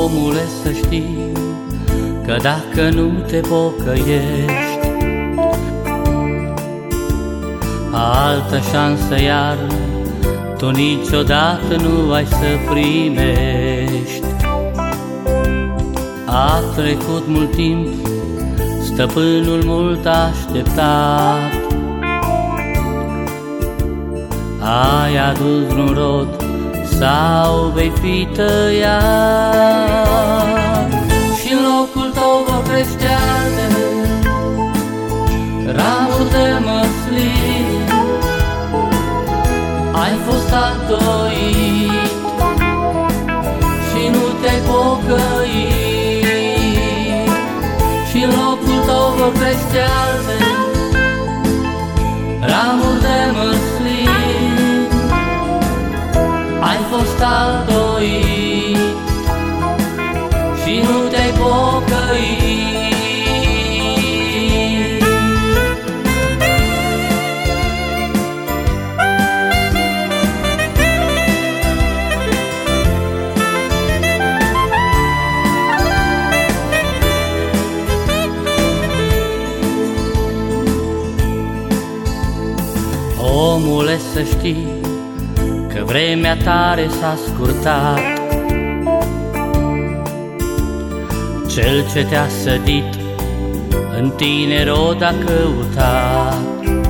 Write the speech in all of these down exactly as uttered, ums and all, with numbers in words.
Omule, să știi că dacă nu te pocăiești, altă șansă iar tu niciodată nu ai să primești. A trecut mult timp, stăpânul mult așteptat, ai adus vreun rod sau vei fi tăiat, și în locul tău vor crește alte ramuri de măslin. Ai fost altoit și nu te-ai pocăit, și în locul tău vor crește alte ramuri de măslin. Ai fost altoit și nu te-ai pocăit. Omule, să știi că vremea tare s-a scurtat, cel ce te-a sădit în tine rod a căutat.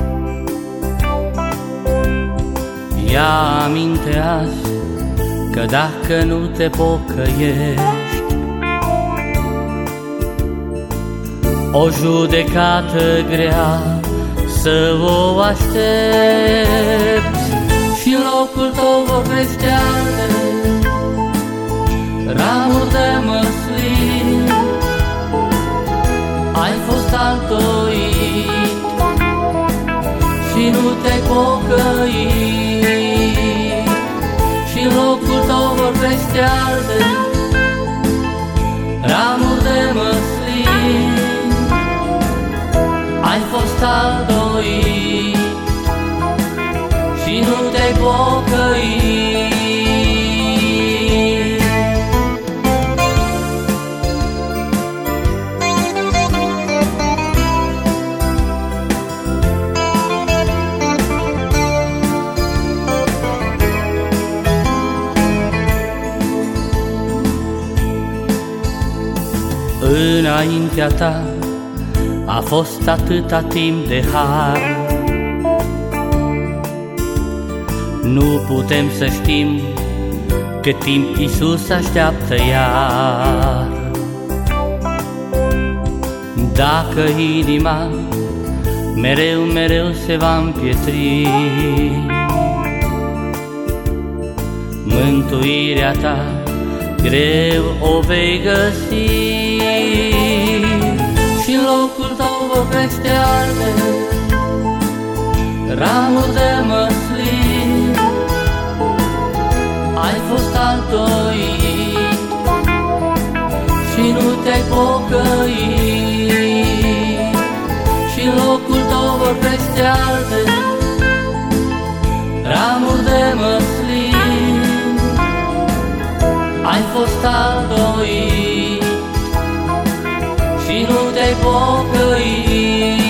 Ia aminte azi că dacă nu te pocăiești, o judecată grea să o aștepți, și în locul tău vor crește alte ramuri de măslin. Ai fost altoit și nu te-ai pocăit, și în locul tău vor crește alte ramuri de măslin. Ai fost altoit și nu te-ai pocăit. Înaintea ta a fost atâta timp de har, nu putem să știm cât timp Iisus așteaptă iar. Dacă inima mereu, mereu se va împietri, mântuirea ta greu o vei găsi, și în locul tău vor crește alte ramuri de măslin. Ai fost altoit și nu te-ai pocăit, și în locul tău vor crește alte ramuri de măslin. Ai fost altoit și nu te-ai pocăit.